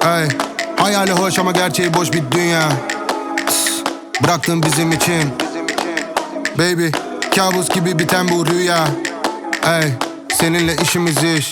Ey, hayali hoş ama gerçeği boş bir dünya. Bıraktın bizim için. Baby, kabus gibi biten bu rüya. Ey, seninle işimiz iş.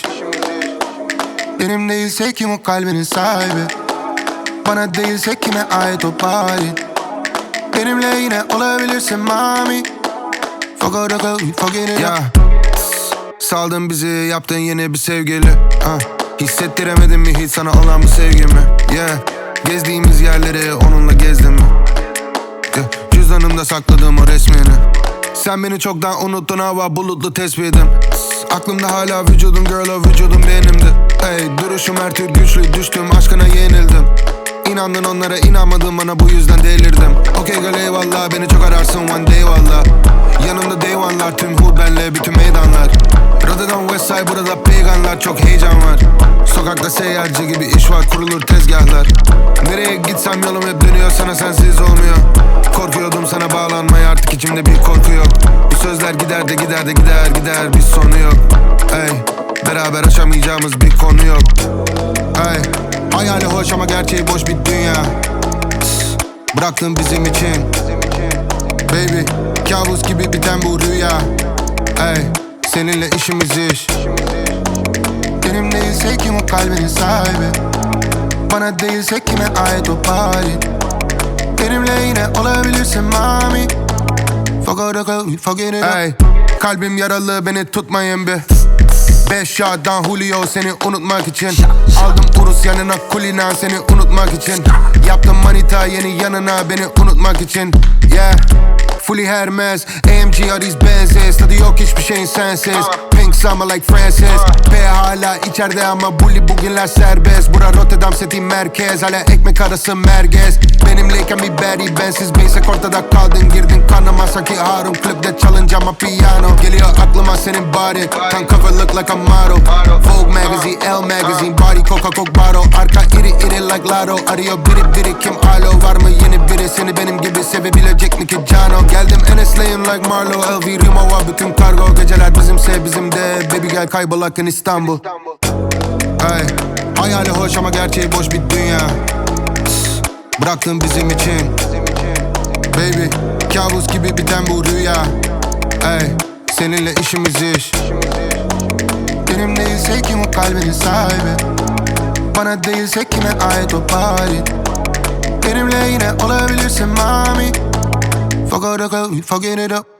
Benim değilse kim o kalbinin sahibi? Bana değilse kime ait o body? Benimle yine olabilirsin mami. Forget it ya. Saldın bizi, yaptın yeni bir sevgili. Hissettiremedin mi hiç sana olan bu sevgimi? Yeah. Gezdiğimiz yerleri onunla gezdim mi? Yeah. Cüzdanımda sakladığım o resmini. Sen beni çoktan unuttun, hava bulutlu tespitim. Aklımda hala vücudun girl, o vücudun benimdi. Hey, duruşum her tür güçlü, düştüm aşkına yenildim. İnandın onlara, inanmadın bana, bu yüzden delirdim. Okey gel eyvallah, beni çok ararsın one day valla. Yanımda day one'lar, tüm hood benle bütün meydanlar. Radyodan Westside, burada peygamlar, çok heyecan var. Sokakta seyyarcı gibi iş var, kurulur tezgahlar. Nereye gitsem yolum hep dönüyor, sana sensiz olmuyor. Korkuyordum sana bağlanmaya, artık içimde bir korku yok. Bu sözler gider de gider de gider, bir sonu yok. Ey, beraber aşamayacağımız bir konu yok. Ey, hayali hoş ama gerçeği boş bir dünya. Bıraktın bizim için. Baby, kabus gibi biten bu rüya. Ey, seninle işimiz iş. Benim değilse kim o kalbinin sahibi? Bana değilse kime ait o body? Benimle yine olabilirsin mami. Forget it. Ey, kalbim yaralı, beni tutmayın bir. 5 yağdan Julio seni unutmak için. Aldım Urus yanına Kulina seni unutmak için. Yaptım manita yeni yanına beni unutmak için. Yeah, fully Hermes, AMG are these Benzes. Tadı yok hiçbir şeyin sensiz. Pink summer like Francis. P hala içeride ama bully bugünler serbest. Bura Rotterdam City merkez, hala ekmek arası merkez. Benimleyken bir berry bensiz, basic ortada kaldın, girdin kanıma sanki Harun. Klipte çalınca ama piano. Geliyor aklıma senin body, tan cover look like a model. Vogue magazine, Elle magazine, body Coca-Cola bottle. Arka iri iri like Lotto. Arıyor biri kim alo, var mı yeni biri seni benim gibi sevebilecek mi ki Cano? Geldim NS'leyim like Marlo, LV Rimowa bütün kargo. Geceler bizimse bizim de, baby gel kaybolak in İstanbul. Ey, hayali hoş ama gerçeği boş bir dünya. Bıraktın bizim için. Baby, kabus gibi biten bu rüya. Ey, seninle işimiz iş. Benim değilse kim o kalbinin sahibi? Bana değilse kime ait o body? Benimle yine olabilirsin mami. Forget it up.